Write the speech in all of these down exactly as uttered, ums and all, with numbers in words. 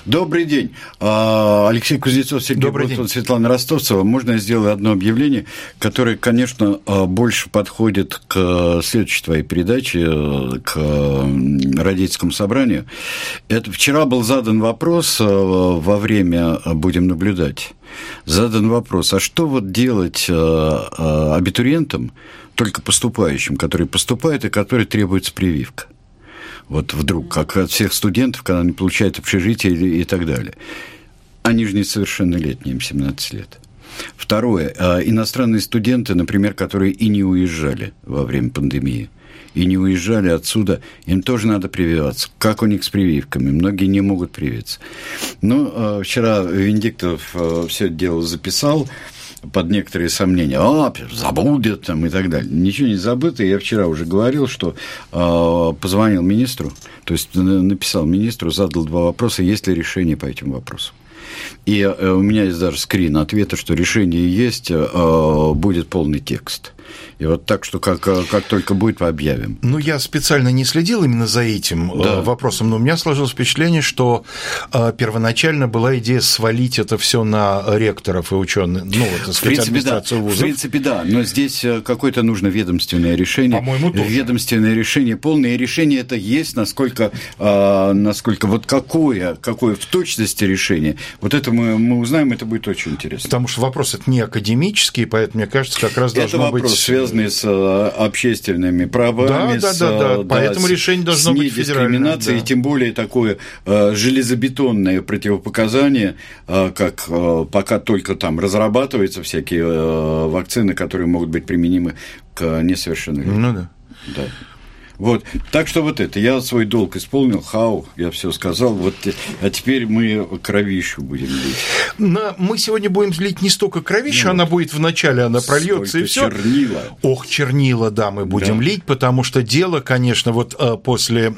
Добрый день. Алексей Кузнецов, Сергей Болтон, Светлана Ростовцева. Можно я сделаю одно объявление, которое, конечно, больше подходит к следующей твоей передаче, к родительскому собранию. Это вчера был задан вопрос во время «Будем наблюдать». Задан вопрос, а что вот делать абитуриентам, только поступающим, которые поступают и которые требуется прививка? Вот вдруг, как от всех студентов, когда они получают общежитие и так далее. Они же несовершеннолетние, им семнадцать лет. Второе. Иностранные студенты, например, которые и не уезжали во время пандемии, и не уезжали отсюда, им тоже надо прививаться. Как у них с прививками? Многие не могут привиться. Ну, вчера Венедиктов все это дело записал под некоторые сомнения. А, забудет там и так далее. Ничего не забыто. Я вчера уже говорил, что э, позвонил министру, то есть написал министру, задал два вопроса, есть ли решение по этим вопросам. И э, у меня есть даже скрин ответа, что решение есть, э, будет полный текст. И вот так, что как, как только будет, объявим. Ну, я специально не следил именно за этим да. вопросом, но у меня сложилось впечатление, что э, первоначально была идея свалить это все на ректоров и ученых, ну, вот, так сказать, администрацию да. вузов. В принципе, да, но здесь какое-то нужно ведомственное решение. По-моему, тоже. Ведомственное решение, полное решение это есть, насколько, э, насколько вот какое, какое в точности решение, вот это мы, мы узнаем, это будет очень интересно. Потому что вопрос это не академический, поэтому, мне кажется, как раз это должно вопрос, быть... связанные с общественными правами, да, с, да, да, да. Поэтому с, решение должно с быть федеральным, да. И тем более такое э, железобетонное противопоказание, э, как э, пока только там разрабатываются всякие э, вакцины, которые могут быть применимы к несовершеннолетним. Ну да. Да. Вот, так что вот это, я свой долг исполнил, хау, я все сказал, вот, а теперь мы кровищу будем лить. Но мы сегодня будем лить не столько кровищу, ну, она будет вначале, она прольется и все. Чернила. Ох, чернила, да, мы будем да. лить, потому что дело, конечно, вот после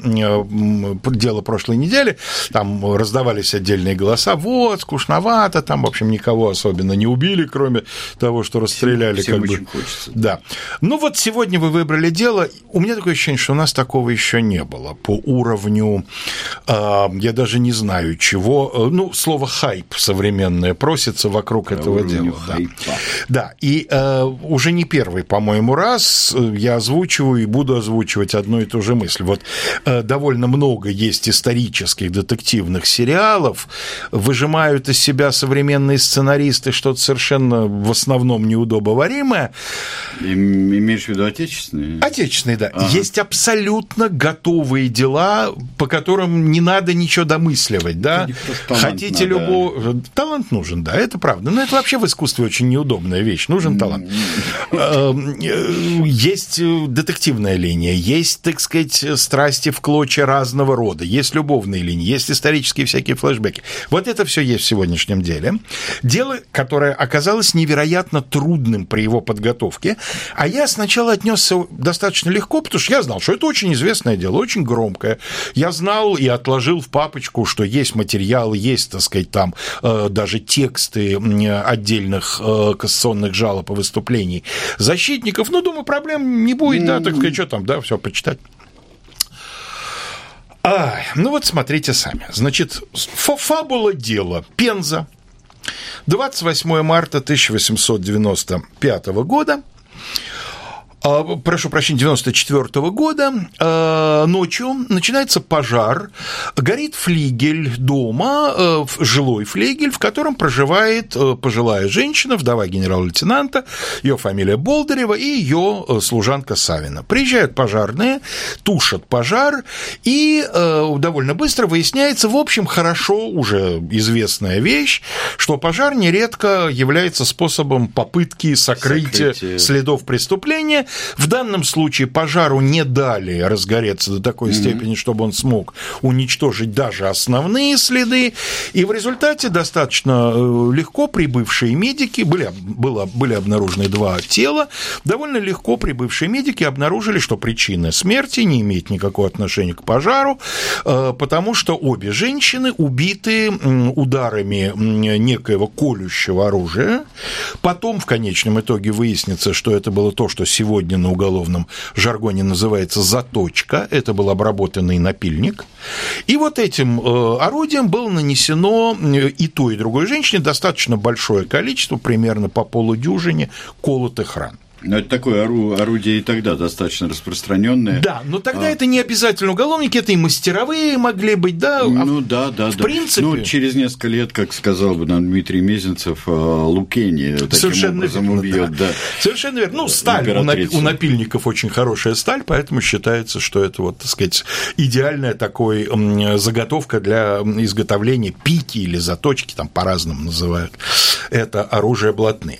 дела прошлой недели, там раздавались отдельные голоса, вот, скучновато, там, в общем, никого особенно не убили, кроме того, что расстреляли. Всем, как всем бы. Очень хочется. Да. Ну вот сегодня вы выбрали дело, у меня такое ощущение, что у нас такого еще не было по уровню, э, я даже не знаю чего, э, ну, слово «хайп» современное просится вокруг по этого дела. Да. да, и э, уже не первый, по-моему, раз я озвучиваю и буду озвучивать одну и ту же мысль. Вот э, довольно много есть исторических детективных сериалов, выжимают из себя современные сценаристы что-то совершенно в основном неудобоваримое. Имеешь в виду отечественные? Отечественные, да. Ага. Есть абсолютно абсолютно готовые дела, по которым не надо ничего домысливать, да? Хотите надо. любого... Талант нужен, да, это правда. Но это вообще в искусстве очень неудобная вещь. Нужен талант. Есть детективная линия, есть, так сказать, страсти в клочья разного рода, есть любовные линии, есть исторические всякие флешбеки. Вот это все есть в сегодняшнем деле. Дело, которое оказалось невероятно трудным при его подготовке, а я сначала отнесся достаточно легко, потому что я знал, что это очень известное дело, очень громкое. Я знал и отложил в папочку, что есть материалы, есть, так сказать, там э, даже тексты отдельных э, кассационных жалоб и выступлений защитников. Ну, думаю, проблем не будет, да, так сказать, что там, да, все почитать. А, ну вот смотрите сами. Значит, фабула дела. Пенза. двадцать восьмое марта тысяча восемьсот девяносто пятого года. Прошу прощения, девяносто четвёртого года, ночью начинается пожар, горит флигель дома, жилой флигель, в котором проживает пожилая женщина, вдова генерал-лейтенанта, ее фамилия Болдырева и ее служанка Савина. Приезжают пожарные, тушат пожар, и довольно быстро выясняется, в общем, хорошо уже известная вещь, что пожар нередко является способом попытки сокрытия Сокрытие. следов преступления. В данном случае пожару не дали разгореться до такой mm-hmm. степени, чтобы он смог уничтожить даже основные следы, и в результате достаточно легко прибывшие медики, были, было, были обнаружены два тела, довольно легко прибывшие медики обнаружили, что причина смерти не имеет никакого отношения к пожару, потому что обе женщины убиты ударами некоего колющего оружия, потом в конечном итоге выяснится, что это было то, что сегодня сегодня на уголовном жаргоне называется заточка, это был обработанный напильник, и вот этим орудием было нанесено и той, и другой женщине достаточно большое количество, примерно по полудюжине колотых ран. Но это такое орудие и тогда достаточно распространенное. Да, но тогда а... это не обязательно уголовники, это и мастеровые могли быть, да? Ну да, да, в да. принципе... Ну, через несколько лет, как сказал бы нам Дмитрий Мезенцев, Лукени таким Совершенно образом верно, убьет. Да. Да. Совершенно верно. Ну, сталь, у, напи- у напильников очень хорошая сталь, поэтому считается, что это, вот, так сказать, идеальная такой заготовка для изготовления пики или заточки, там по-разному называют это оружие блатные.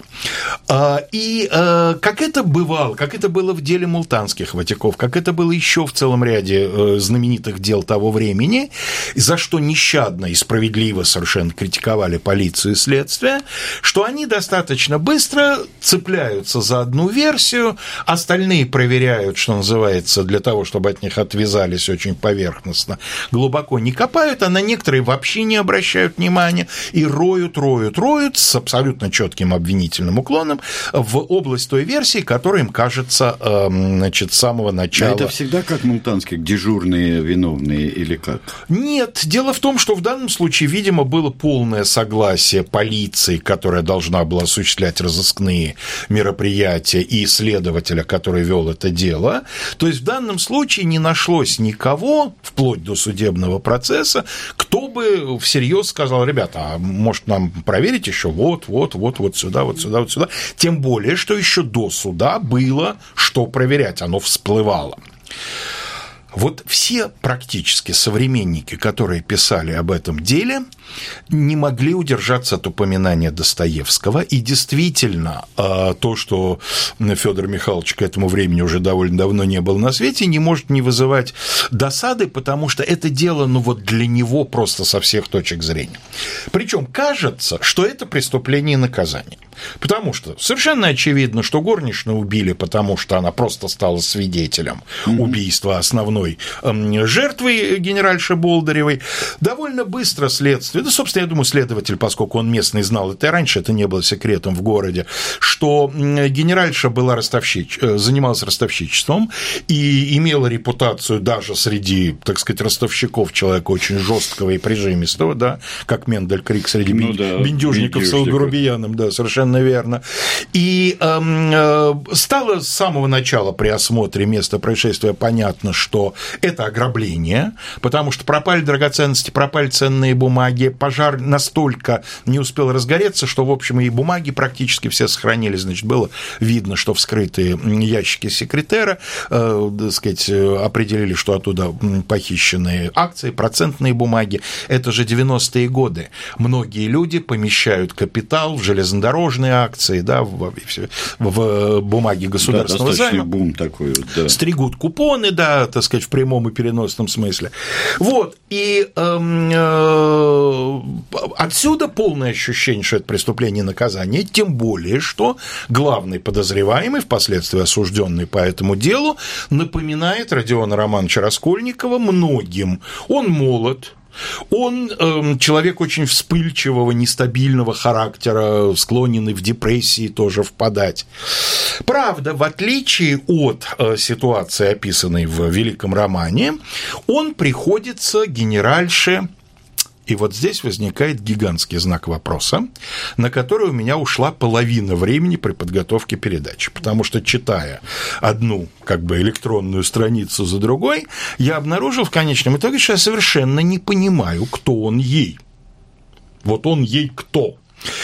И как это бывало, как это было в деле мултанских ватиков, как это было еще в целом ряде знаменитых дел того времени, за что нещадно и справедливо совершенно критиковали полицию и следствие, что они достаточно быстро цепляются за одну версию, остальные проверяют, что называется, для того, чтобы от них отвязались очень поверхностно, глубоко не копают, а на некоторые вообще не обращают внимания и роют, роют, роют с абсолютно четким обвинительным уклоном в область той версии, которая им кажется, значит, с самого начала. А это всегда как мултанских, дежурные виновные или как? Нет, дело в том, что в данном случае, видимо, было полное согласие полиции, которая должна была осуществлять разыскные мероприятия, и следователя, который вел это дело. То есть в данном случае не нашлось никого, вплоть до судебного процесса, кто бы всерьез сказал: ребята, а может нам проверить еще вот, вот, вот, вот сюда, вот сюда, вот сюда. Тем более, что еще до суда было что проверять, оно всплывало. Вот все практически современники, которые писали об этом деле, не могли удержаться от упоминания Достоевского, и действительно то, что Федор Михайлович к этому времени уже довольно давно не был на свете, не может не вызывать досады, потому что это дело, ну вот для него просто со всех точек зрения. Причем кажется, что это преступление и наказание. Потому что совершенно очевидно, что горничную убили, потому что она просто стала свидетелем mm-hmm. убийства основной э, жертвы генеральши Болдыревой. Довольно быстро следствие, да, собственно, я думаю, следователь, поскольку он местный, знал это и раньше, это не было секретом в городе, что генеральша была ростовщич... занималась ростовщичеством и имела репутацию даже среди, так сказать, ростовщиков человека очень жесткого и прижимистого, да, как Мендель Крик среди ну, бин... да, бендюжников с грубияном, да, совершенно верно. И э, стало с самого начала при осмотре места происшествия понятно, что это ограбление, потому что пропали драгоценности, пропали ценные бумаги, пожар настолько не успел разгореться, что, в общем, и бумаги практически все сохранились. Значит, было видно, что вскрытые ящики секретера, э, так сказать, определили, что оттуда похищенные акции, процентные бумаги. Это же девяностые годы. Многие люди помещают капитал в железнодорожные акции, да, в, в бумаге государственного да, займа. Бум такой, да. Стригут купоны, да, так сказать, в прямом и переносном смысле. Вот, и э, э, отсюда полное ощущение, что это преступление и наказание, тем более, что главный подозреваемый, впоследствии осужденный по этому делу, напоминает Родиона Романовича Раскольникова многим. Он молод, он э, человек очень вспыльчивого, нестабильного характера, склоненный в депрессии тоже впадать. Правда, в отличие от э, ситуации, описанной в великом романе, он приходится генеральше. И вот здесь возникает гигантский знак вопроса, на который у меня ушла половина времени при подготовке передачи, потому что, читая одну как бы электронную страницу за другой, я обнаружил в конечном итоге, что я совершенно не понимаю, кто он ей. Вот он ей кто?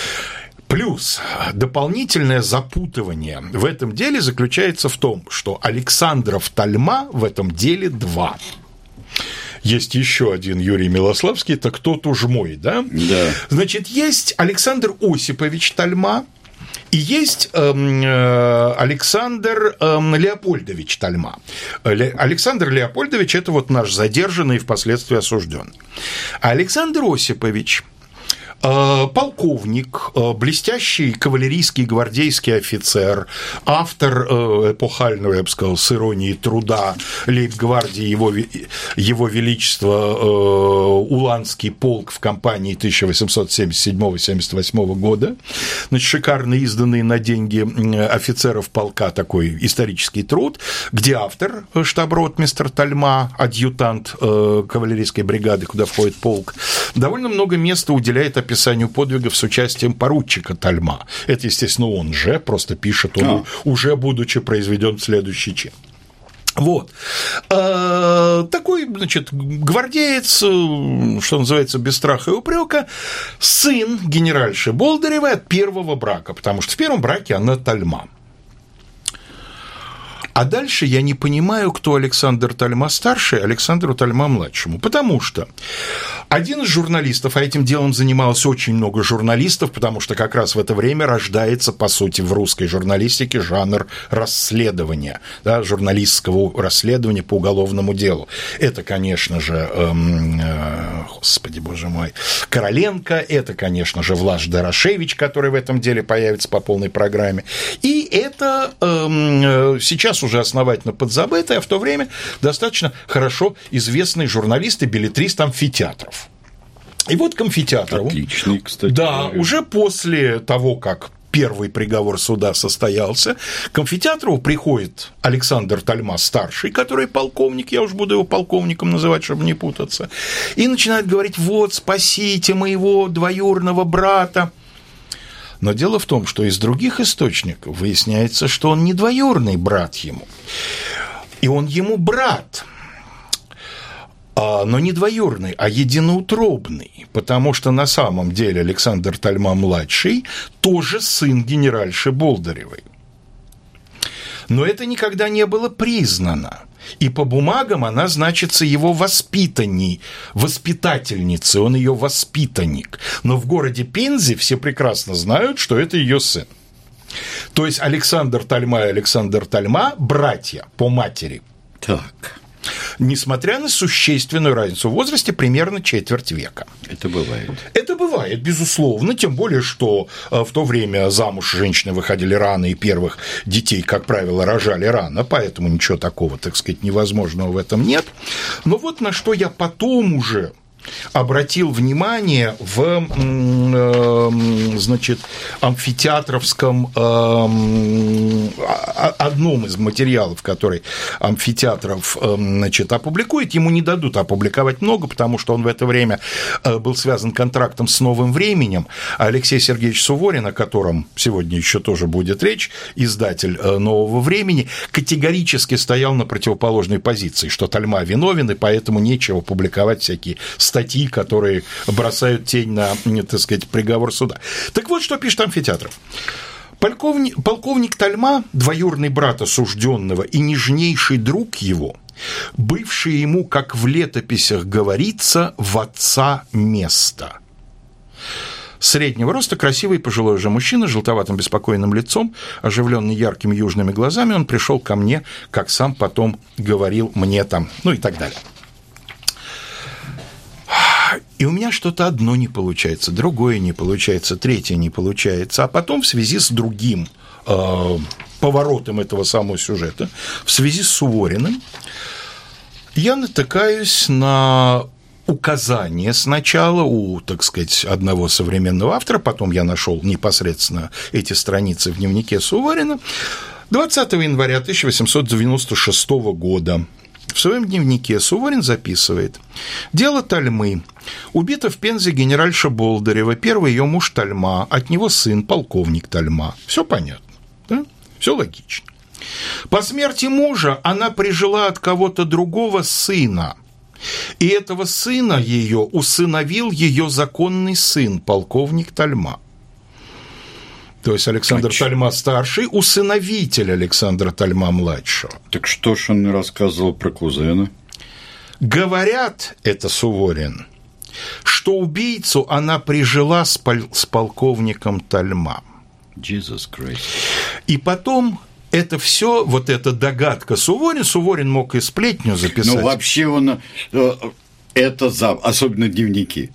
Плюс дополнительное запутывание в этом деле заключается в том, что Александров Тальма в этом деле два. Есть еще один Юрий Милославский, это кто-то уж мой, да? Да. Значит, есть Александр Осипович Тальма и есть э, Александр э, Леопольдович Тальма. Ле, Александр Леопольдович – это вот наш задержанный и впоследствии осужденный. А Александр Осипович Полковник, блестящий кавалерийский гвардейский офицер, автор эпохального, я бы сказал, с иронией труда лейб-гвардии его, его Величества Уланский полк в кампании тысяча восемьсот семьдесят седьмого — семьдесят восьмого года, значит, шикарно изданный на деньги офицеров полка такой исторический труд, где автор штаб-ротмистр Тальма, адъютант кавалерийской бригады, куда входит полк, довольно много места уделяет описанию подвигов с участием поручика Тальма. Это, естественно, он же, просто пишет он, а. уже будучи произведен в следующий чин. Вот. Такой, значит, гвардеец, что называется, без страха и упрека, сын генеральши Болдыревой от первого брака, потому что в первом браке она Тальма. А дальше я не понимаю, кто Александр Тальма-старший, Александру Тальма-младшему, потому что один из журналистов, а этим делом занималось очень много журналистов, потому что как раз в это время рождается, по сути, в русской журналистике жанр расследования, да, журналистского расследования по уголовному делу. Это, конечно же, эм, э, господи, боже мой, Короленко, это, конечно же, Влаш Дорошевич, который в этом деле появится по полной программе, и это эм, сейчас уже основательно подзабытый, а в то время достаточно хорошо известный журналист и беллетрист Амфитеатров. И вот к Амфитеатрову, отличный, кстати, да, говоря. Уже после того, как первый приговор суда состоялся, к Амфитеатрову приходит Александр Тальма-старший, который полковник, я уж буду его полковником называть, чтобы не путаться, и начинает говорить: вот, спасите моего двоюродного брата. Но дело в том, что из других источников выясняется, что он не двоюродный брат ему, и он ему брат, но не двоюродный, а единоутробный, потому что на самом деле Александр Тальма-младший тоже сын генеральши Болдыревой. Но это никогда не было признано. И по бумагам она значится его воспитанней, воспитательницей, он ее воспитанник. Но в городе Пензе все прекрасно знают, что это ее сын. То есть Александр Тальма и Александр Тальма – братья по матери. Так. Несмотря на существенную разницу в возрасте, примерно четверть века. Это бывает. Это бывает, безусловно, тем более, что в то время замуж женщины выходили рано, и первых детей, как правило, рожали рано, поэтому ничего такого, так сказать, невозможного в этом нет. Но вот на что я потом уже обратил внимание в, значит, амфитеатровском, одном из материалов, который Амфитеатров, значит, опубликует. Ему не дадут опубликовать много, потому что он в это время был связан контрактом с «Новым временем». Алексей Сергеевич Суворин, о котором сегодня еще тоже будет речь, издатель «Нового времени», категорически стоял на противоположной позиции, что Тальма виновен, и поэтому нечего публиковать всякие статьи, которые бросают тень на, так сказать, приговор суда. Так вот, что пишет Амфитеатров. Полковник, полковник Тальма, двоюродный брат осужденного и нежнейший друг его, бывший ему, как в летописях говорится, в отца место. Среднего роста, красивый пожилой уже мужчина с желтоватым беспокойным лицом, оживленный яркими южными глазами, он пришел ко мне, как сам потом говорил мне там, ну и так далее. И у меня что-то одно не получается, другое не получается, третье не получается. А потом в связи с другим э, поворотом этого самого сюжета, в связи с Сувориным, я натыкаюсь на указание сначала у, так сказать, одного современного автора, потом я нашел непосредственно эти страницы в дневнике Суворина, двадцатого января тысяча восемьсот девяносто шестого года. В своем дневнике Суворин записывает: «Дело Тальмы. Убита в Пензе генеральша Болдырева, первый ее муж Тальма, от него сын, полковник Тальма». Все понятно, да? Все логично. По смерти мужа она прижила от кого-то другого сына, и этого сына ее усыновил ее законный сын, полковник Тальма. То есть Александр Тальма-старший – усыновитель Александра Тальма-младшего. Так что ж он рассказывал про кузена? Говорят, это Суворин, что убийцу она прижила с, пол- с полковником Тальма. Jesus Christ. И потом это все, вот эта догадка Суворин, Суворин мог и сплетню записать. Ну, вообще он, это, особенно дневники.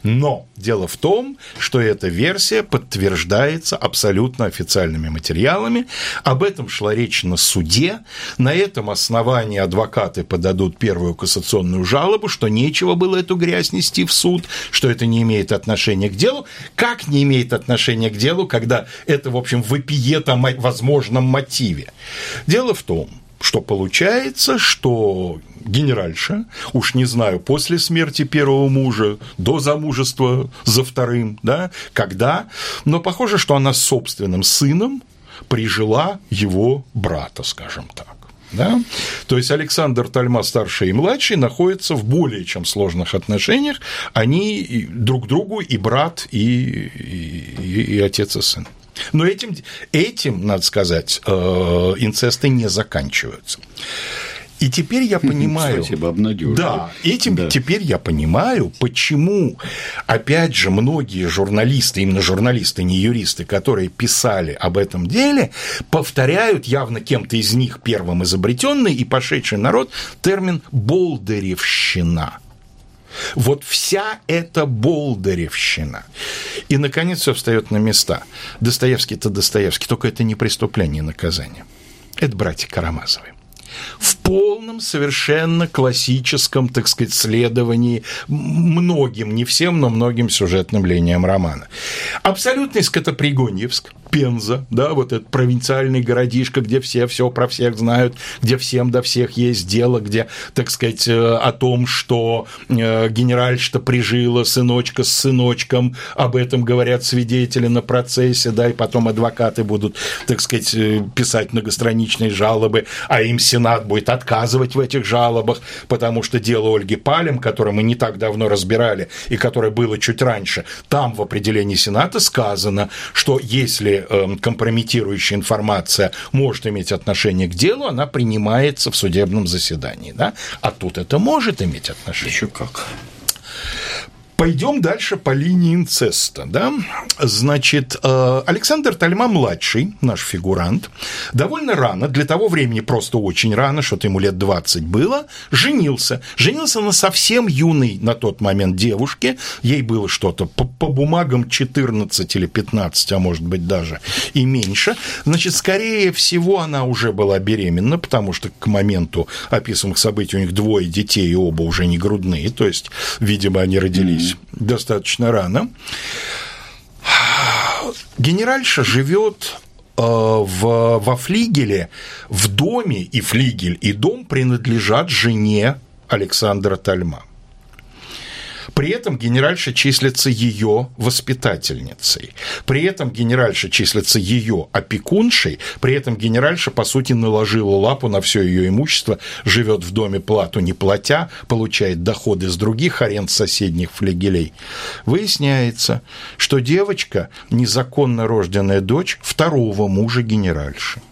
Но дело в том, что эта версия подтверждается абсолютно официальными материалами. Об этом шла речь на суде. На этом основании адвокаты подадут первую кассационную жалобу, что нечего было эту грязь нести в суд, что это не имеет отношения к делу. Как не имеет отношения к делу, когда это, в общем, вопиет о возможном мотиве? Дело в том, что получается, что генеральша, уж не знаю, после смерти первого мужа, до замужества за вторым, да, когда, но похоже, что она с собственным сыном прижила его брата, скажем так. Да? То есть Александр Тальма старший и младший находятся в более чем сложных отношениях, они друг другу и брат, и, и, и отец и сын. Но этим, этим, надо сказать, инцесты не заканчиваются. И теперь я понимаю, Спасибо, обнадеживает. Да, этим да. теперь я понимаю, почему, опять же, многие журналисты, именно журналисты, не юристы, которые писали об этом деле, повторяют, явно кем-то из них первым изобретенный и пошедший в народ, термин «болдыревщина». Вот вся эта болдыревщина. И, наконец, все встает на места. Достоевский-то Достоевский, только это не преступление и наказание. Это братья Карамазовы. В полном, совершенно классическом, так сказать, следовании многим, не всем, но многим сюжетным линиям романа. Абсолютный Скотопригоньевск, Пенза, да, вот этот провинциальный городишко, где все все про всех знают, где всем до всех есть дело, где, так сказать, о том, что генеральша прижила сыночка с сыночком, об этом говорят свидетели на процессе, да, и потом адвокаты будут, так сказать, писать многостраничные жалобы, а им Сенат будет отказывать в этих жалобах, потому что дело Ольги Палем, которое мы не так давно разбирали и которое было чуть раньше, там в определении Сената сказано, что если компрометирующая информация может иметь отношение к делу, она принимается в судебном заседании, да? А тут это может иметь отношение. Еще как. Пойдем дальше по линии инцеста, да? Значит, Александр Тальма-младший, наш фигурант, довольно рано, для того времени просто очень рано, что-то ему лет двадцать было, женился. Женился на совсем юной на тот момент девушке, ей было что-то по, по бумагам четырнадцать или пятнадцать, а может быть даже и меньше. Значит, скорее всего, она уже была беременна, потому что к моменту описанных событий у них двое детей, и оба уже не грудные, то есть, видимо, они родились достаточно рано. Генеральша живет э, в, во флигеле, в доме, и флигель, и дом принадлежат жене Александра Тальма. При этом генеральша числится ее воспитательницей, при этом генеральша числится ее опекуншей, при этом генеральша, по сути, наложила лапу на все ее имущество, живет в доме плату не платя, получает доходы с других аренд соседних флигелей. Выясняется, что девочка – незаконно рожденная дочь второго мужа генеральши.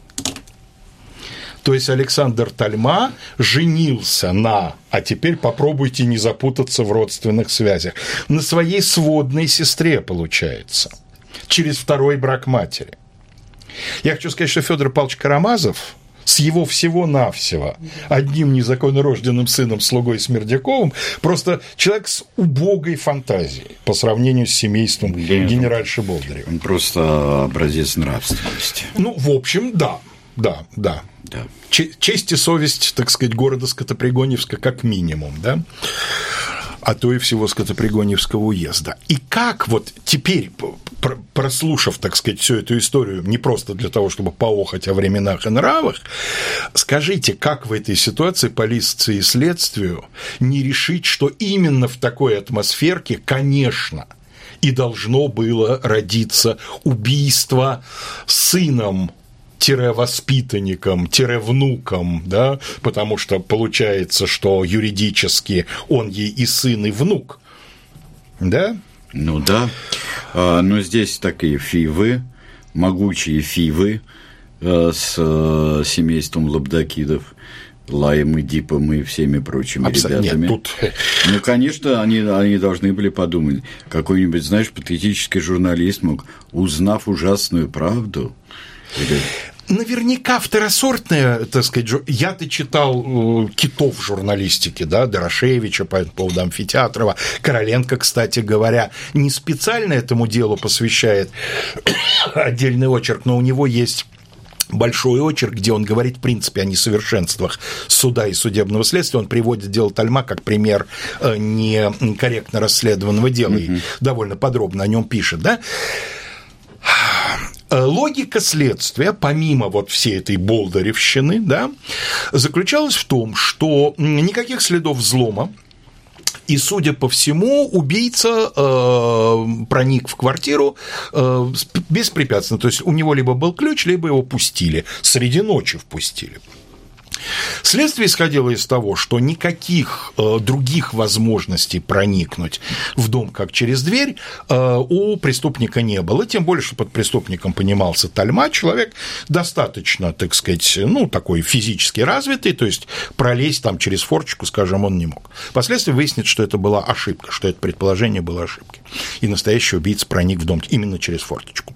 То есть Александр Тальма женился на, а теперь попробуйте не запутаться в родственных связях, на своей сводной сестре, получается, через второй брак матери. Я хочу сказать, что Федор Павлович Карамазов с его всего-навсего одним незаконно рожденным сыном, слугой Смердяковым, просто человек с убогой фантазией по сравнению с семейством генеральши Болдыревой. Он просто образец нравственности. Ну, в общем, да, да, да. Да. Честь и совесть, так сказать, города Скотопригоньевска как минимум, да, а то и всего Скотопригоньевского уезда. И как вот теперь, прослушав, так сказать, всю эту историю, не просто для того, чтобы поохать о временах и нравах, скажите, как в этой ситуации полиции и следствию не решить, что именно в такой атмосферке, конечно, и должно было родиться убийство сыном воспитанником, внуком, да, потому что получается, что юридически он ей и сын, и внук, да? Ну да, но здесь такие фивы, могучие фивы с семейством Лабдакидов, Лаем и Дипом и всеми прочими Абсолютно. ребятами. Нет, тут... Ну, конечно, они, они должны были подумать. Какой-нибудь, знаешь, патетический журналист мог, узнав ужасную правду, или... Наверняка второсортная, так сказать, я-то читал китов в журналистике, да, Дорошевича по этому поводу, Амфитеатрова, Короленко, кстати говоря, не специально этому делу посвящает отдельный очерк, но у него есть большой очерк, где он говорит, в принципе, о несовершенствах суда и судебного следствия. Он приводит дело Тальма как пример некорректно расследованного дела, mm-hmm. и довольно подробно о нем пишет, да. Логика следствия, помимо вот всей этой болдыревщины, да, заключалась в том, что никаких следов взлома, и, судя по всему, убийца э, проник в квартиру э, беспрепятственно. То есть у него либо был ключ, либо его пустили, среди ночи впустили. Следствие исходило из того, что никаких э, других возможностей проникнуть в дом, как через дверь, э, у преступника не было, тем более, что под преступником понимался Тальма, человек достаточно, так сказать, ну, такой физически развитый, то есть пролезть там через форточку, скажем, он не мог. Впоследствии выяснится, что это была ошибка, что это предположение было ошибкой, и настоящий убийца проник в дом именно через форточку.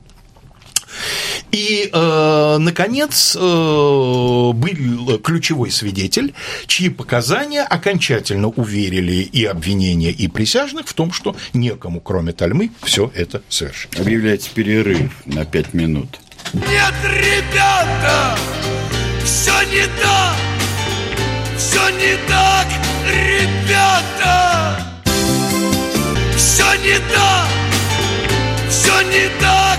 И, э, наконец, э, был ключевой свидетель, чьи показания окончательно уверили и обвинения, и присяжных в том, что некому, кроме Тальмы, все это совершить. Объявляется перерыв на пять минут. Нет, ребята, все не так, все не так, ребята, все не так, все не так,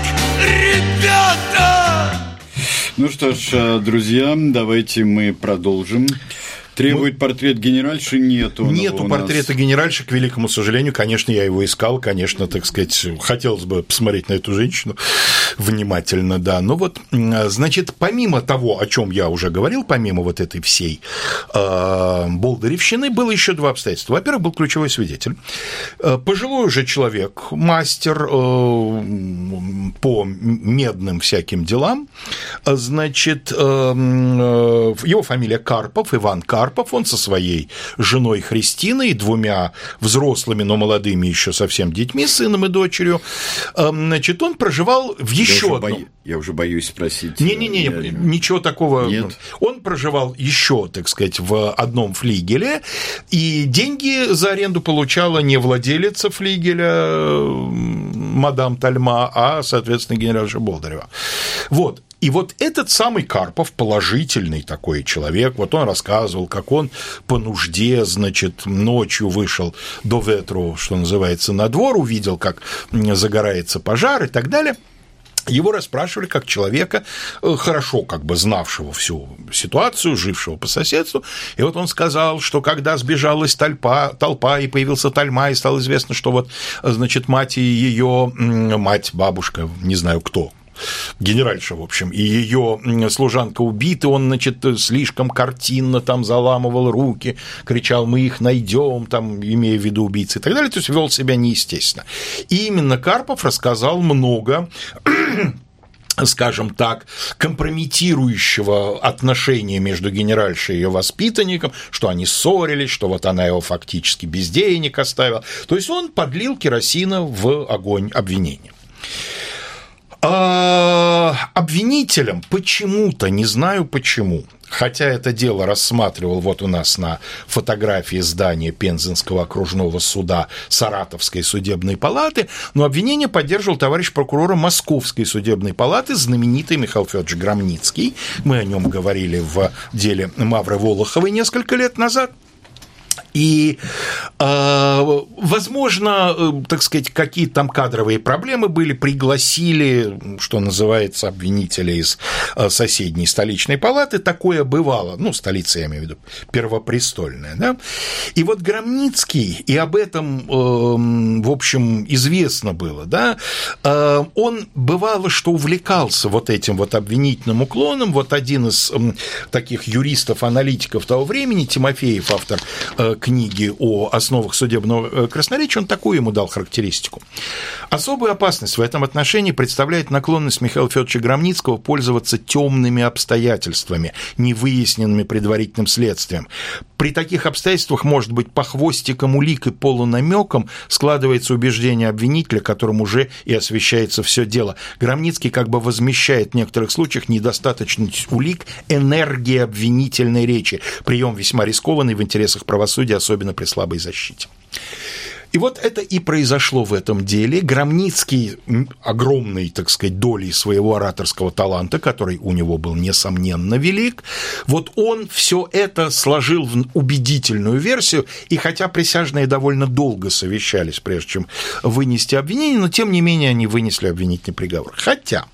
ребята. Ну что ж, друзья, давайте мы продолжим. Требует мы... портрет генеральши, нету. Нету портрета нас... генеральши, к великому сожалению. Конечно, я его искал, конечно, так сказать, хотелось бы посмотреть на эту женщину внимательно, да. Но вот, значит, помимо того, о чем я уже говорил, помимо вот этой всей э, болдыревщины, было еще два обстоятельства. Во-первых, был ключевой свидетель. Пожилой уже человек, мастер э, по медным всяким делам, значит, э, его фамилия Карпов, Иван Карпов. Он со своей женой Христиной и двумя взрослыми, но молодыми еще совсем детьми, сыном и дочерью, значит, он проживал в еще я одном... Бо... Я уже боюсь спросить. Не-не-не, я... ничего такого... Нет. Он проживал еще, так сказать, в одном флигеле, и деньги за аренду получала не владелица флигеля, мадам Тальма, а, соответственно, генеральша Болдырева. Вот. И вот этот самый Карпов, положительный такой человек, вот он рассказывал, как он по нужде, значит, ночью вышел до ветру, что называется, на двор, увидел, как загорается пожар и так далее. Его расспрашивали как человека, хорошо как бы знавшего всю ситуацию, жившего по соседству, и вот он сказал, что когда сбежалась толпа, толпа и появился Тальма, и стало известно, что вот, значит, мать и ее, мать, бабушка, не знаю кто, генеральша, в общем, и ее служанка убита, он, значит, слишком картинно там заламывал руки, кричал, мы их найдем, там, имея в виду убийцы и так далее, то есть вел себя неестественно. И именно Карпов рассказал много, скажем так, компрометирующего отношения между генеральшей и ее воспитанником, что они ссорились, что вот она его фактически без денег оставила. То есть он подлил керосина в огонь обвинения. Обвинителям почему-то, не знаю почему, хотя это дело рассматривал вот у нас на фотографии здания Пензенского окружного суда Саратовской судебной палаты, но обвинение поддерживал товарищ прокурора Московской судебной палаты, знаменитый Михаил Федорович Громницкий. Мы о нем говорили в деле Мавры Волоховой несколько лет назад. И, э, возможно, э, так сказать, какие-то там кадровые проблемы были, пригласили, что называется, обвинителя из э, соседней столичной палаты, такое бывало, ну, столица, я имею в виду, первопрестольная, да, и вот Громницкий, и об этом, э, в общем, известно было, да, э, он бывало, что увлекался вот этим вот обвинительным уклоном, вот один из э, таких юристов-аналитиков того времени, Тимофеев, автор э, книги о основах судебного красноречия, он такую ему дал характеристику. Особую опасность в этом отношении представляет наклонность Михаила Федоровича Громницкого пользоваться темными обстоятельствами, невыясненными предварительным следствием. При таких обстоятельствах, может быть, по хвостикам улик и полунамекам складывается убеждение обвинителя, которым уже и освещается все дело. Громницкий как бы возмещает в некоторых случаях недостаточность улик энергии обвинительной речи. Прием весьма рискованный в интересах правосудия, особенно при слабой защите. И вот это и произошло в этом деле. Громницкий огромной, так сказать, долей своего ораторского таланта, который у него был несомненно велик, вот он все это сложил в убедительную версию, и хотя присяжные довольно долго совещались, прежде чем вынести обвинение, но тем не менее они вынесли обвинительный приговор. Хотя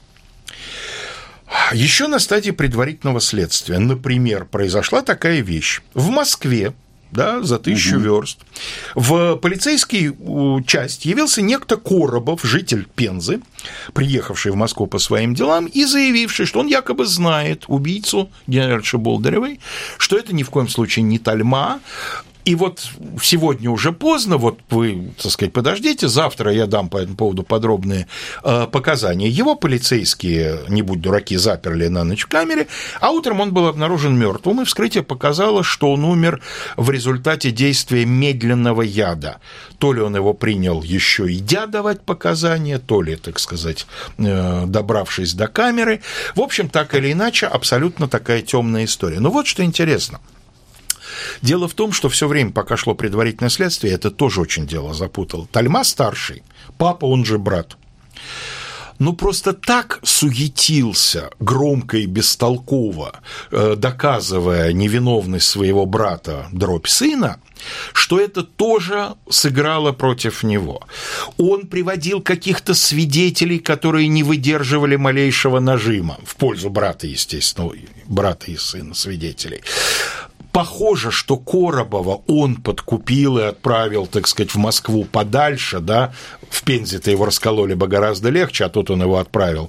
еще на стадии предварительного следствия, например, произошла такая вещь. В Москве, да, за тысячу угу. верст, в полицейскую часть явился некто Коробов, житель Пензы, приехавший в Москву по своим делам и заявивший, что он якобы знает убийцу генеральши Болдыревой, что это ни в коем случае не Тальма. И вот сегодня уже поздно, вот вы, так сказать, подождите, завтра я дам по этому поводу подробные э, показания. Его полицейские, не будь дураки, заперли на ночь в камере, а утром он был обнаружен мертвым, и вскрытие показало, что он умер в результате действия медленного яда. То ли он его принял еще идя давать показания, то ли, так сказать, э, добравшись до камеры. В общем, так или иначе, абсолютно такая темная история. Но вот что интересно. Дело в том, что все время, пока шло предварительное следствие, это тоже очень дело запутало. Тальма старший, папа, он же брат. Ну, просто так суетился громко и бестолково, доказывая невиновность своего брата, дробь сына, что это тоже сыграло против него. Он приводил каких-то свидетелей, которые не выдерживали малейшего нажима, в пользу брата, естественно, брата и сына свидетелей. Похоже, что Коробова он подкупил и отправил, так сказать, в Москву подальше, да, в Пензе-то его раскололи бы гораздо легче, а тут он его отправил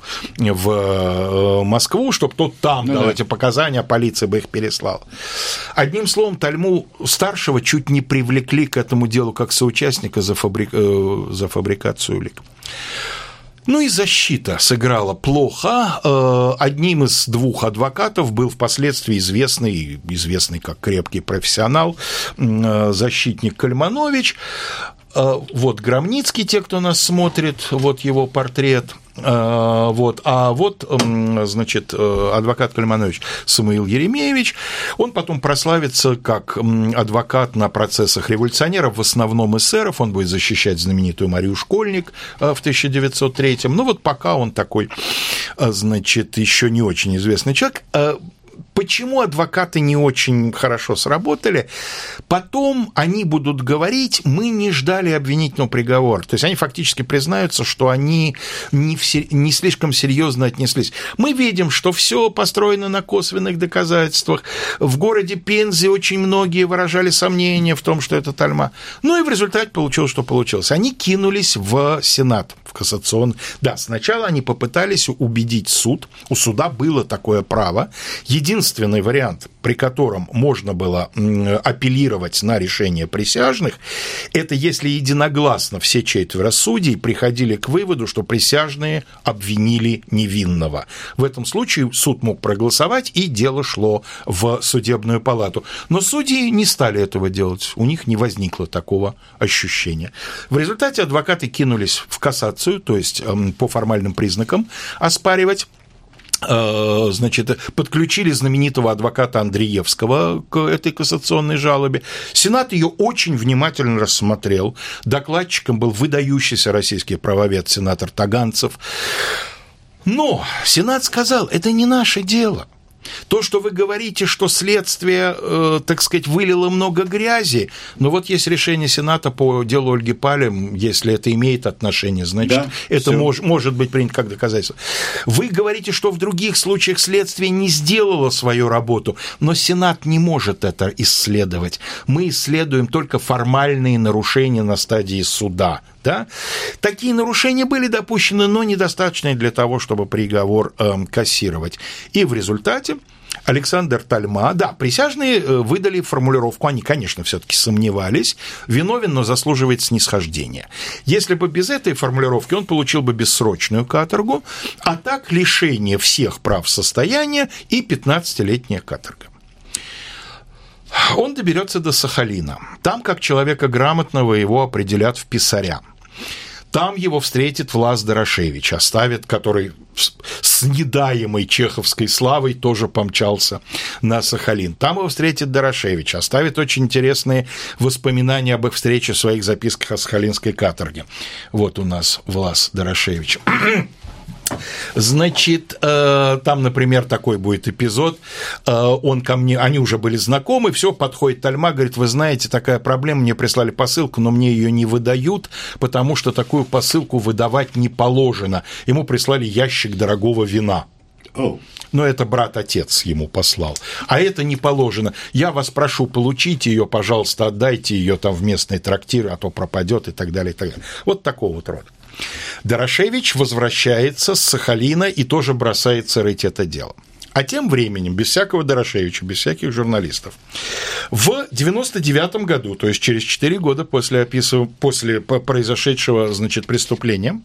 в Москву, чтобы тот там ну, дал да. эти показания, а полиция бы их переслала. Одним словом, Тальму старшего чуть не привлекли к этому делу как соучастника за, фабрик... за фабрикацию улик. Ну и защита сыграла плохо. Одним из двух адвокатов был впоследствии известный, известный как крепкий профессионал, защитник Кальманович. Вот Громницкий, те, кто нас смотрит, вот его портрет. Вот. А вот, значит, адвокат Кальманович Самуил Еремеевич, он потом прославится как адвокат на процессах революционеров, в основном эсеров, он будет защищать знаменитую Марию Школьник в тысяча девятьсот третьем, но вот пока он такой, значит, еще не очень известный человек. Почему адвокаты не очень хорошо сработали? Потом они будут говорить, мы не ждали обвинительного приговора. То есть они фактически признаются, что они не, все, не слишком серьезно отнеслись. Мы видим, что все построено на косвенных доказательствах. В городе Пензе очень многие выражали сомнения в том, что это Тальма. Ну и в результате получилось, что получилось. Они кинулись в Сенат, в кассационный. Да, сначала они попытались убедить суд. У суда было такое право. Единственный вариант, при котором можно было апеллировать на решение присяжных, это если единогласно все четверо судей приходили к выводу, что присяжные обвинили невинного. В этом случае суд мог проголосовать, и дело шло в судебную палату. Но судьи не стали этого делать, у них не возникло такого ощущения. В результате адвокаты кинулись в кассацию, то есть по формальным признакам оспаривать. Значит, подключили знаменитого адвоката Андреевского к этой кассационной жалобе. Сенат ее очень внимательно рассмотрел. Докладчиком был выдающийся российский правовед, сенатор Таганцев. Но Сенат сказал, это не наше дело. То, что вы говорите, что следствие, э, так сказать, вылило много грязи, но вот есть решение Сената по делу Ольги Палем, если это имеет отношение, значит, да, это мож, может быть принято как доказательство. Вы говорите, что в других случаях следствие не сделало свою работу, но Сенат не может это исследовать. Мы исследуем только формальные нарушения на стадии суда. Да? Такие нарушения были допущены, но недостаточные для того, чтобы приговор э, кассировать. И в результате Александр Тальма. Да, присяжные выдали формулировку, они, конечно, все-таки сомневались, виновен, но заслуживает снисхождения. Если бы без этой формулировки он получил бы бессрочную каторгу, а так лишение всех прав состояния и пятнадцатилетняя каторга. Он доберется до Сахалина. Там, как человека грамотного, его определят в писаря. Там его встретит Влас Дорошевич, оставит, который с недаемой чеховской славой тоже помчался на Сахалин. Там его встретит Дорошевич, оставит очень интересные воспоминания об их встрече в своих записках о сахалинской каторге. Вот у нас Влас Дорошевич. Значит, там, например, такой будет эпизод, он ко мне, они уже были знакомы, все, подходит Тальма, говорит, вы знаете, такая проблема, мне прислали посылку, но мне ее не выдают, потому что такую посылку выдавать не положено. Ему прислали ящик дорогого вина. Oh. Но это брат-отец ему послал. А это не положено. Я вас прошу, получите ее, пожалуйста, отдайте ее там в местный трактир, а то пропадет и так далее, и так далее. Вот такого вот рода. Дорошевич возвращается с Сахалина и тоже бросается рыть это дело. А тем временем, без всякого Дорошевича, без всяких журналистов, в девяносто девятом году, то есть через четыре года после, описыв... после произошедшего, значит, преступления,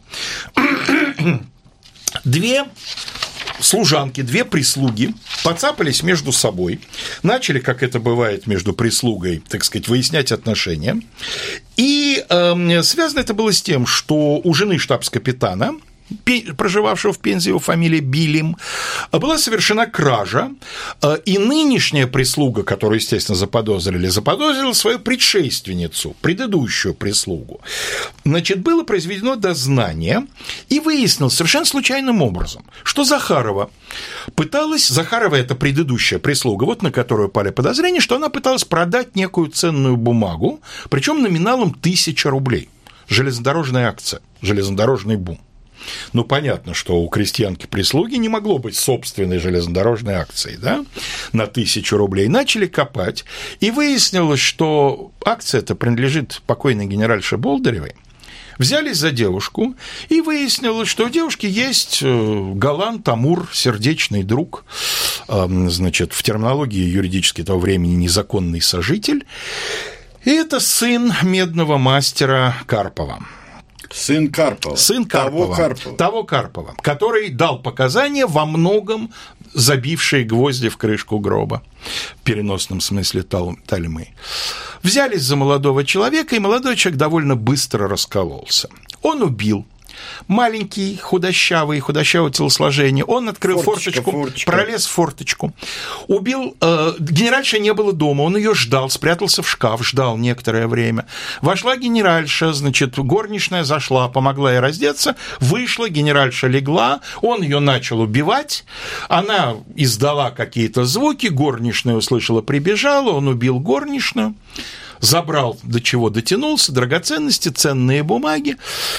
две служанки, две прислуги поцапались между собой, начали, как это бывает между прислугой, так сказать, выяснять отношения. И э, связано это было с тем, что у жены штабс-капитана, проживавшего в Пензе, его фамилия Билим, была совершена кража, и нынешняя прислуга, которую, естественно, заподозрили, заподозрила свою предшественницу, предыдущую прислугу. Значит, было произведено дознание, и выяснилось совершенно случайным образом, что Захарова пыталась, Захарова – это предыдущая прислуга, вот на которую пали подозрения, что она пыталась продать некую ценную бумагу, причем номиналом тысяча рублей, железнодорожная акция, железнодорожный бум. Ну, понятно, что у крестьянки-прислуги не могло быть собственной железнодорожной акции, да, на тысячу рублей. Начали копать, и выяснилось, что акция-то принадлежит покойной генеральше Болдыревой. Взялись за девушку, и выяснилось, что у девушки есть галант, амур, сердечный друг, значит, в терминологии юридически того времени незаконный сожитель, и это сын медного мастера Карпова. Сын Карпова. Сын Карпова. Того Карпова. Того Карпова, который дал показания, во многом забившие гвозди в крышку гроба, в переносном смысле Тальмы. Взялись за молодого человека, и молодой человек довольно быстро раскололся. Он убил. Маленький, худощавый, худощавое телосложение. Он открыл форточка, форточку, форточка. пролез в форточку, убил. Э, генеральша не было дома, он ее ждал, спрятался в шкаф, ждал некоторое время. Вошла генеральша, значит, горничная зашла, помогла ей раздеться, вышла, генеральша легла, он ее начал убивать, она издала какие-то звуки, горничная услышала, прибежала, он убил горничную, забрал, до чего дотянулся, драгоценности, ценные бумаги.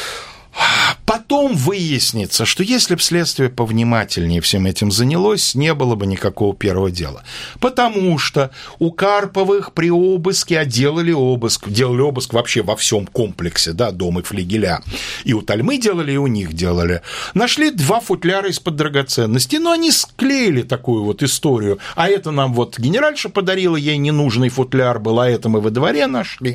Потом выяснится, что если бы следствие повнимательнее всем этим занялось, не было бы никакого первого дела. Потому что у Карповых при обыске, а делали обыск, делали обыск вообще во всем комплексе, да, дом и флигеля. И у Тальмы делали, и у них делали. Нашли два футляра из-под драгоценностей, но они склеили такую вот историю. А это нам вот генеральша подарила, ей ненужный футляр был, а это мы во дворе нашли.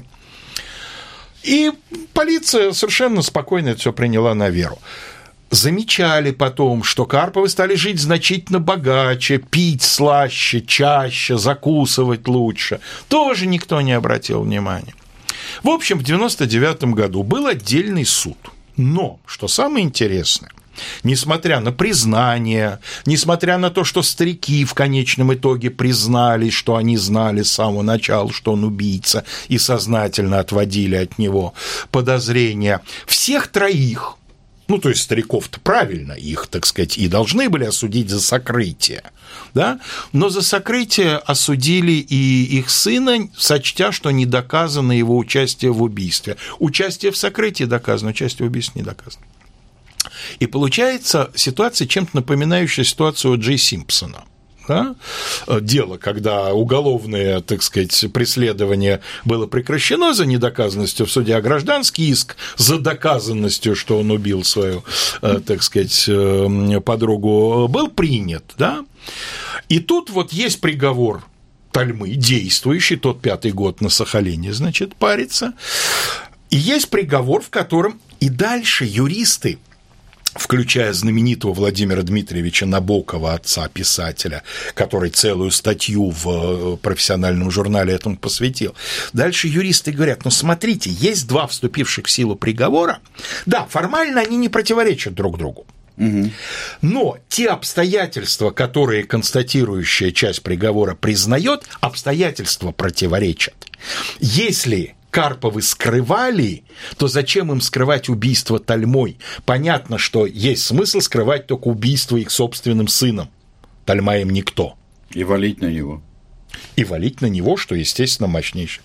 И полиция совершенно спокойно это все приняла на веру. Замечали потом, что Карповы стали жить значительно богаче, пить слаще, чаще, закусывать лучше. Тоже никто не обратил внимания. В общем, в девяносто девятом году был отдельный суд. Но, что самое интересное, несмотря на признание, несмотря на то, что старики в конечном итоге признались, что они знали с самого начала, что он убийца, и сознательно отводили от него подозрения, всех троих, ну, то есть стариков-то правильно, их, так сказать, и должны были осудить за сокрытие, да? Но за сокрытие осудили и их сына, сочтя, что не доказано его участие в убийстве. Участие в сокрытии доказано, участие в убийстве не доказано. И получается ситуация, чем-то напоминающая ситуацию О. Джей Симпсона. Да? Дело, когда уголовное, так сказать, преследование было прекращено за недоказанностью в суде, а гражданский иск за доказанностью, что он убил свою, так сказать, подругу, был принят. Да? И тут вот есть приговор Тальмы, действующий, тот пятый год на Сахалине, значит, парится. И есть приговор, в котором и дальше юристы, включая знаменитого Владимира Дмитриевича Набокова, отца писателя, который целую статью в профессиональном журнале этому посвятил. Дальше юристы говорят, ну смотрите, есть два вступивших в силу приговора, да, формально они не противоречат друг другу. Угу. Но те обстоятельства, которые констатирующая часть приговора признает, обстоятельства противоречат. Если Карповы скрывали, то зачем им скрывать убийство Тальмой? Понятно, что есть смысл скрывать только убийство их собственным сыном. Тальма им никто. И валить на него. И валить на него, что, естественно, мощнейшее.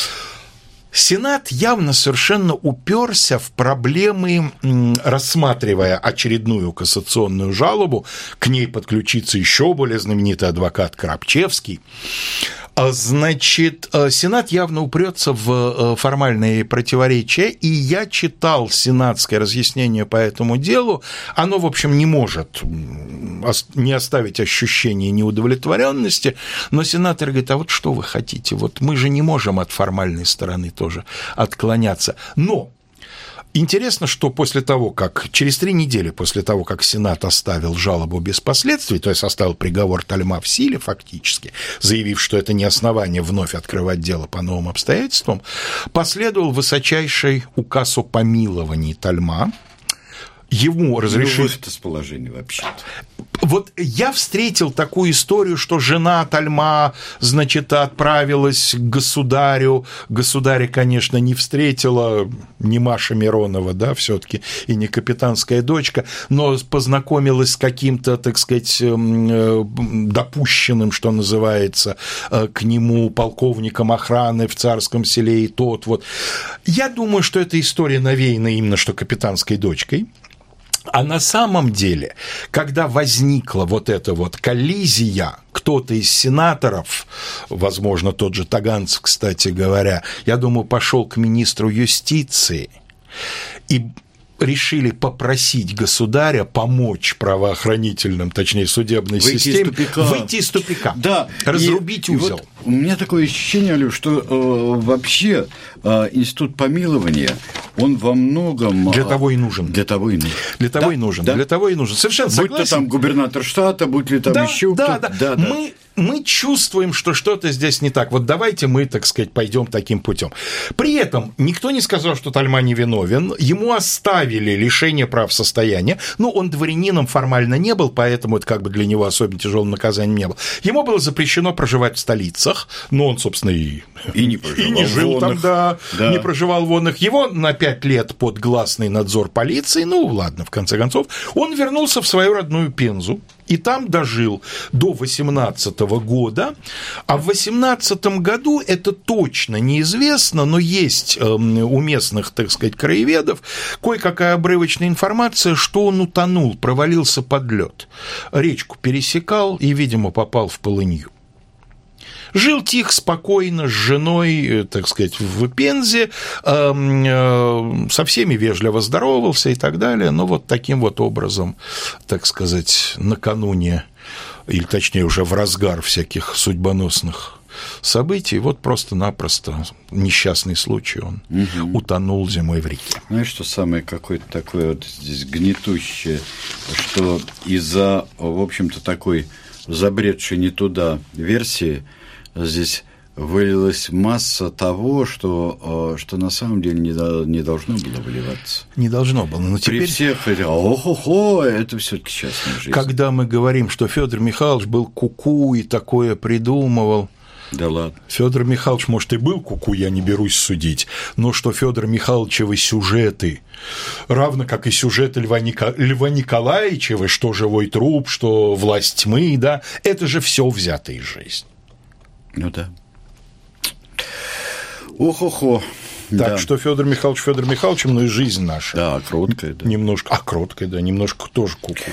Сенат явно совершенно уперся в проблемы, рассматривая очередную кассационную жалобу, к ней подключится еще более знаменитый адвокат Коробчевский. Значит, Сенат явно упрется в формальные противоречия, и я читал сенатское разъяснение по этому делу. Оно, в общем, не может не оставить ощущения неудовлетворенности, но сенатор говорит, а вот что вы хотите, вот мы же не можем от формальной стороны тоже отклоняться. Но интересно, что после того, как, через три недели после того, как Сенат оставил жалобу без последствий, то есть оставил приговор Тальма в силе фактически, заявив, что это не основание вновь открывать дело по новым обстоятельствам, последовал высочайший указ о помиловании Тальма. Ему разрешили... Ну, из положения вообще-то. Вот я встретил такую историю, что жена Тальма, значит, отправилась к государю. Государя, конечно, не встретила, не Маша Миронова, да, все-таки, и не капитанская дочка, но познакомилась с каким-то, так сказать, допущенным, что называется, к нему полковником охраны в Царском Селе, и тот вот. Я думаю, что эта история навеяна именно что капитанской дочкой. А на самом деле, когда возникла вот эта вот коллизия, кто-то из сенаторов, возможно, тот же Таганцев, кстати говоря, я думаю, пошел к министру юстиции и решили попросить государя помочь правоохранительным, точнее, судебной выйти системе из тупика. выйти из тупика, да, разрубить и, узел. И вот у меня такое ощущение, Алёш, что э, вообще э, институт помилования, он во многом... Для того и нужен. Для того и нужен. Для того да? и нужен. Да? Для того и нужен. Совершенно будь согласен. Будь то там губернатор штата, будь ли там да, еще да, кто-то. Да, да, да. Мы, мы чувствуем, что что-то здесь не так. Вот давайте мы, так сказать, пойдем таким путем. При этом никто не сказал, что Тальма не виновен. Ему оставили лишение прав состояния. Ну, он дворянином формально не был, поэтому это как бы для него особенно тяжелым наказанием не было. Ему было запрещено проживать в столицах, но он, собственно, и, и не, проживал и не жил там, да, да, не проживал в онных. Его на пять лет под гласный надзор полиции, ну, ладно, в конце концов, он вернулся в свою родную Пензу, и там дожил до восемнадцатого года, а в восемнадцатом году, это точно неизвестно, но есть у местных, так сказать, краеведов кое-какая обрывочная информация, что он утонул, провалился под лед, речку пересекал и, видимо, попал в полынью. Жил тихо, спокойно, с женой, так сказать, в Пензе, со всеми вежливо здоровался и так далее, но вот таким вот образом, так сказать, накануне, или точнее уже в разгар всяких судьбоносных событий, вот просто-напросто несчастный случай, он угу. утонул зимой в реке. Знаешь, что самое какое-то такое вот здесь гнетущее, что из-за, в общем-то, такой забредшей не туда версии здесь вылилась масса того, что, что на самом деле не, не должно было выливаться. Не должно было, но теперь... При всех этих, ох-охо, это все-таки частная жизнь. Когда мы говорим, что Федор Михайлович был куку и такое придумывал, да ладно. Федор Михайлович, может, и был куку, я не берусь судить, но что Федора Михайловичевы сюжеты, равно как и сюжеты Льва, Ника... Льва Николаевичева, что «Живой труп», что «Власть тьмы», да, это же все взято из жизни. Ну да. Ох-охо. Так да. Что Федор Михайлович Федор Михайловичем, но и жизнь наша. Да, кроткая, да. Немножко, а кроткая, да, немножко тоже куку.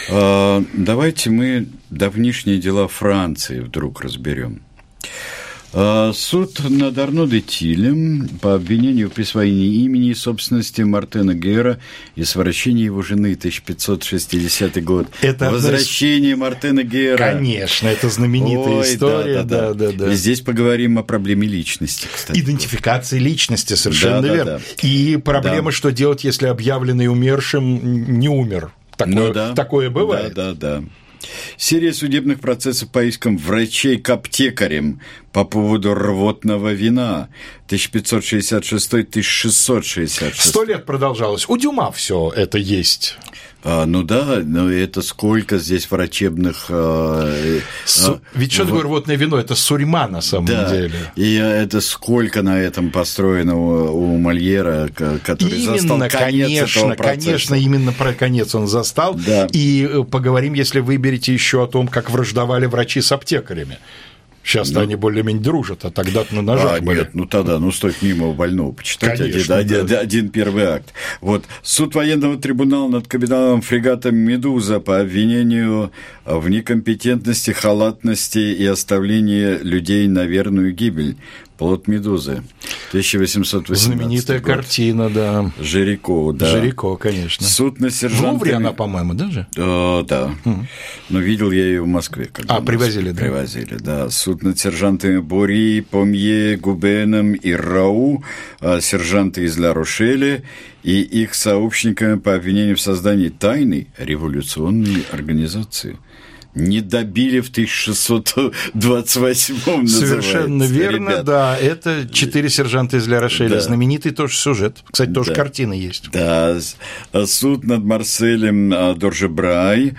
А, давайте мы давнишние дела Франции вдруг разберем. Суд над Арно де Тилем по обвинению в присвоении имени и собственности Мартена Гера и совращении его жены, тысяча пятьсот шестидесятый год. Это возвращение из... Мартена Гера. Конечно, это знаменитая Ой, история. Да, да, да. Да, да. И здесь поговорим о проблеме личности, кстати. Идентификации личности, совершенно да, верно. Да, да. И проблема, да. что делать, если объявленный умершим не умер. Такое, ну, да. такое бывает. Да, да, да. Серия судебных процессов по искам врачей к аптекарям по поводу рвотного вина тысяча пятьсот шестьдесят шестой — тысяча шестьсот шестьдесят шестой. Сто лет продолжалось. У Дюма все это есть. А, ну да, но это сколько здесь врачебных... А, Су... а, Ведь что в... такое рвотное вино? Это сурьма на самом да. деле. И это сколько на этом построено у, у Мольера, который именно, застал конец конечно, этого процесса. Конечно, именно про конец он застал. Да. И поговорим, если выберете еще о том, как враждовали врачи с аптекарями. Сейчас-то ну, они более-менее дружат, а тогда-то на ножах а, были. Нет, ну тогда, ну стоит мимо больного почитать Конечно, один, да. один, один первый акт. Вот, суд военного трибунала над капитаном фрегата «Медуза» по обвинению в некомпетентности, халатности и оставлении людей на верную гибель. Плод «Медузы», тысяча восемьсот восемнадцатый знаменитая год. Картина, да. Жирико, да. Жирико, конечно. Суд на сержанта... В Лувре она, по-моему, да же? О, да. Mm. Но видел я ее в Москве. А, привозили, да? Привозили, да. Суд над сержантами Бори, Помье, Губеном и Рау, сержанты из Ла-Рошеля, и их сообщниками по обвинению в создании тайной революционной организации. Не добили в тысяча шестьсот двадцать восьмом. Совершенно верно, ребят. Да. Это четыре сержанта из Ля-Рошеля. Да. Знаменитый тоже сюжет. Кстати, тоже да. картина есть. Да. Суд над Марселем Доржебрай,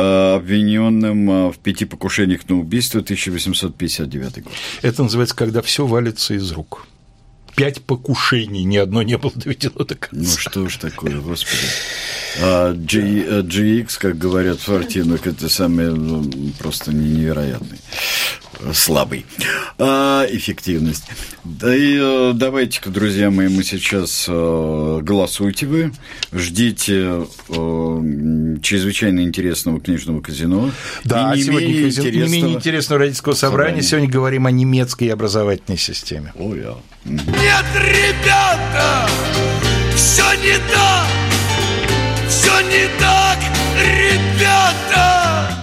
обвиненным в пяти покушениях на убийство, тысяча восемьсот пятьдесят девятый год. Это называется, когда все валится из рук. Пять покушений, ни одно не было доведено до конца. Ну что ж такое, господи. А джи икс, как говорят в спортивных, это самый ну, просто невероятный, слабый. А, эффективность. Да и давайте-ка, друзья мои, мы сейчас голосуйте вы, ждите чрезвычайно интересного книжного казино. Да, не сегодня менее, казино, интересного... не менее интересного родительского собрания. собрания. Сегодня говорим о немецкой образовательной системе. О, я. Нет, ребята, все не так, все не так, ребята.